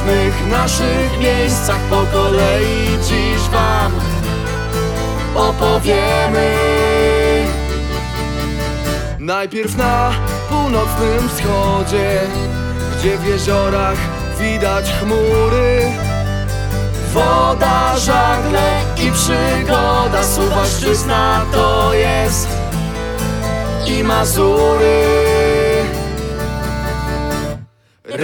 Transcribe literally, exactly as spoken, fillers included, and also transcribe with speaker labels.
Speaker 1: różnych naszych miejscach po kolei dziś wam opowiemy. Najpierw na północnym wschodzie, gdzie w jeziorach widać chmury, woda, żagle i przygoda. Suwalszczyzna to jest i Mazury.